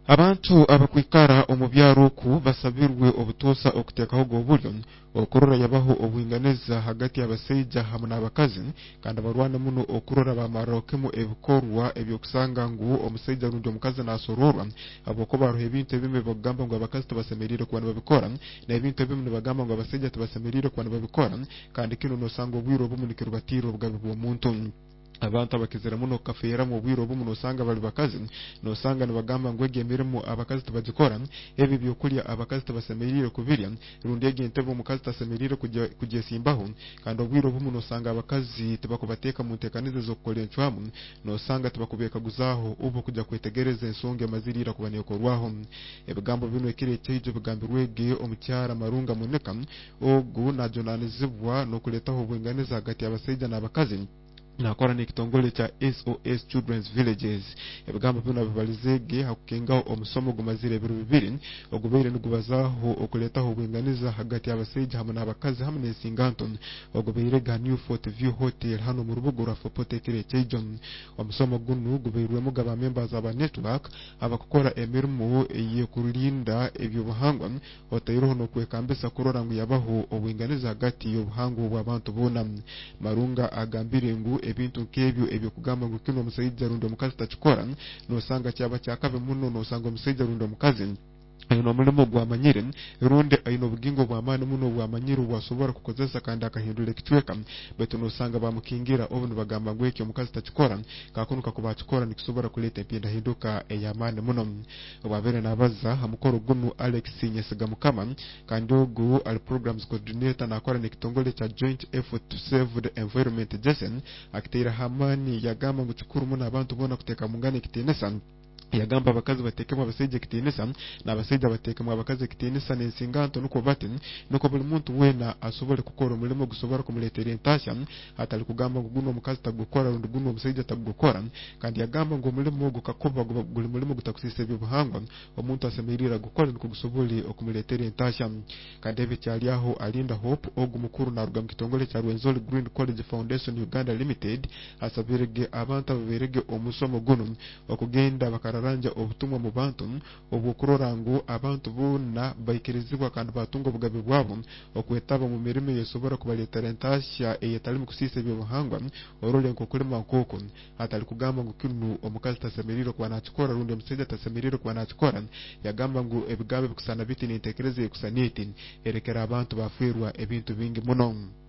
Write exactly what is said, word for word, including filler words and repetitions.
Abantu abakwikara omu byaro ku basabirwe obutosa okutekaho gobulyo okurora yabaho obwinganiza hagati y'abasaija hamwe n'abakazi kandi abarwana muno okurora bamarokemu ebikorwa ebyokusanga ngu omusaija rundi omukazi nasororwa aboko baruha ebintu ebimwe bagamba ngo abakazi tubasemerire kuba nibabikora n'ebintu ebimwe bagamba ngo abasaija tubasemerire kuba nibabikora kandi kino nosanga obwiro obumunikiro batiro obugabe bw'omuntu abantu abakizira muno kafeera mu bwiro obumu nosanga bali bakazi nosanga nibagamba ngo ege emirimo abakazi tubagikora ebi byokulya abakazi tubasemerire kubirya rundi ege ntebe omukazi tasemerire kujesimbaho kandi obwiro obumu nosanga abakazi tubakubateeka mu ntekanizo z'okukola enchwamu nosanga tubakubeka guzaho ubo kujya kwetegereza ensonga amazirira kuba nekorwaho ebigambo bino ekire cyejo bigambirwege omukyara marunga muneka ogu najonanizibwa nokuletaho obwinganiza hagati y'abasaija n'abakazi nakora n'ekitongole kya S O S Children's Villages ebigambo bino bibalizege hakukengaho omusomo gumazire ebiro bibiri ogubeire nigubazaho okuletaho obwinganiza hagati y'abasaija hamwe n'abakazi hamwe n'ensinganto ogubeire ga New Fort View Hotel hano mu rubuga rwa Fopotekere Kyejo omusomo guno gubeirwemu gaba members aba network abakukora emirimo eyekurinda ebyobuhangwa otairoho nokwekambisa kurora ngu yabaho obwinganiza hagati y'obuhangwa bw'abantu bona Marunga agambire ngu ebintu nkebyo ebyo kugamba ngo kino omusaija rundi omukazi takikora nosanga kyaba kyakabe muno nosanga omusaija rundi omukazi ayino mulimo gwamanyire rundi ayino bugingo bw'amani muno bwamanyire bwasobora kukozesa kandi akahindura ekitweka beto nosanga bamukingira obu nibagamba ngo ekyo omukazi takikora kakunuka kuba akikora nikisobora kuleta empinda hinduka ey'amani muno obabere nabaza hamukoro gunu Alex Nyesiga Mukama kandi ogu al programs coordinator nakora n'ekitongole kya joint effort to save the environment Jason akitera hamani yagamba ngo kikuru muno abantu bona kuteka mungane kitenesa yagamba abakazi batekemu abasaija kitinisa n'abasaija batekemu abakazi kitinisa n'ensinganto nuko bati nuko buli muntu wena asobole kukora omulimo gusobora kumuletera entasha atali kugamba ngo guno omukazi tagukora rundi guno omusaija tagukora kandi yagamba ngo omulimo gukakoba guli mulimo gutakusisa ebyobuhangwa omuntu asemerera gukora nuko gusobole okumuletera entasha kandi ebi kyali aho alinda hope ogu mukuru naruga mu kitongole kya Rwenzori Green College Foundation Uganda Limited asabirege abantu ababerege omusomo guno okugenda bakara ranja obutumwa mu bantu obukurora ngo abantu bona bayikirizibwa kandi batunga obugabe bwabo okwetaba mu mirimo yesobora kubaletera entasha eyetali mu kusisa ebyobuhangwa orole nko kulima nkoko atali kugamba ngo kinu omukazi tasemerire kuba nakikora rundi omusaija tasemerire kuba nakikora yagamba ngo ebigabe bikusana biti n'entekereza ekusaniti erekera abantu bafirwa ebintu bingi muno